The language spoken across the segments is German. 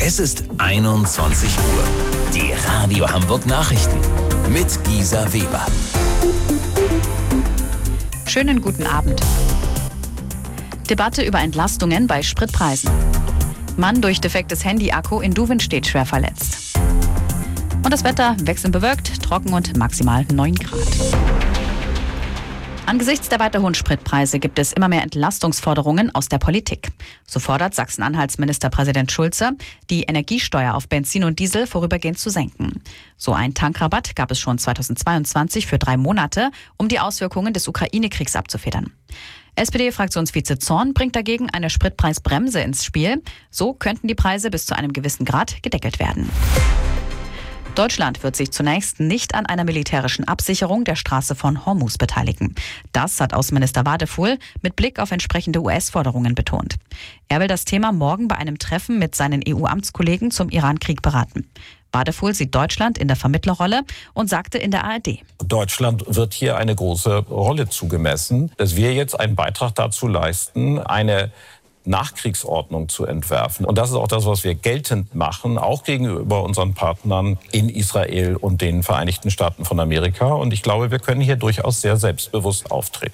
Es ist 21 Uhr. Die Radio Hamburg Nachrichten mit Gisa Weber. Schönen guten Abend. Debatte über Entlastungen bei Spritpreisen. Mann durch defektes Handy-Akku in Duvenstedt schwer verletzt. Und das Wetter wechselnd bewölkt, trocken und maximal 9 Grad. Angesichts der weiter hohen Spritpreise gibt es immer mehr Entlastungsforderungen aus der Politik. So fordert Sachsen-Anhalts Ministerpräsident Schulze, die Energiesteuer auf Benzin und Diesel vorübergehend zu senken. So ein Tankrabatt gab es schon 2022 für 3 Monate, um die Auswirkungen des Ukraine-Kriegs abzufedern. SPD-Fraktionsvize Zorn bringt dagegen eine Spritpreisbremse ins Spiel. So könnten die Preise bis zu einem gewissen Grad gedeckelt werden. Deutschland wird sich zunächst nicht an einer militärischen Absicherung der Straße von Hormuz beteiligen. Das hat Außenminister Wadefuhl mit Blick auf entsprechende US-Forderungen betont. Er will das Thema morgen bei einem Treffen mit seinen EU-Amtskollegen zum Iran-Krieg beraten. Wadefuhl sieht Deutschland in der Vermittlerrolle und sagte in der ARD: Deutschland wird hier eine große Rolle zugemessen, dass wir jetzt einen Beitrag dazu leisten, eine Nachkriegsordnung zu entwerfen. Und das ist auch das, was wir geltend machen, auch gegenüber unseren Partnern in Israel und den Vereinigten Staaten von Amerika. Und ich glaube, wir können hier durchaus sehr selbstbewusst auftreten.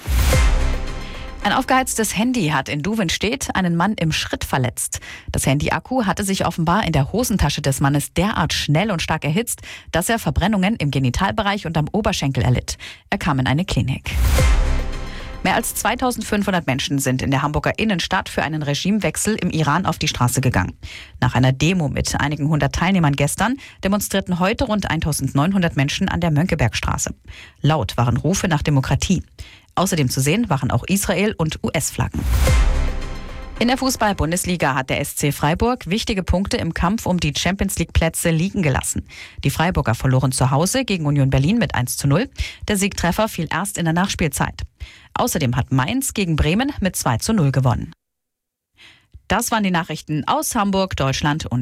Ein aufgeheiztes Handy hat in Duvenstedt einen Mann im Schritt verletzt. Das Handy-Akku hatte sich offenbar in der Hosentasche des Mannes derart schnell und stark erhitzt, dass er Verbrennungen im Genitalbereich und am Oberschenkel erlitt. Er kam in eine Klinik. Mehr als 2500 Menschen sind in der Hamburger Innenstadt für einen Regimewechsel im Iran auf die Straße gegangen. Nach einer Demo mit einigen 100 Teilnehmern gestern demonstrierten heute rund 1900 Menschen an der Mönckebergstraße. Laut waren Rufe nach Demokratie. Außerdem zu sehen waren auch Israel- und US-Flaggen. In der Fußball-Bundesliga hat der SC Freiburg wichtige Punkte im Kampf um die Champions-League-Plätze liegen gelassen. Die Freiburger verloren zu Hause gegen Union Berlin mit 1:0. Der Siegtreffer fiel erst in der Nachspielzeit. Außerdem hat Mainz gegen Bremen mit 2:0 gewonnen. Das waren die Nachrichten aus Hamburg, Deutschland und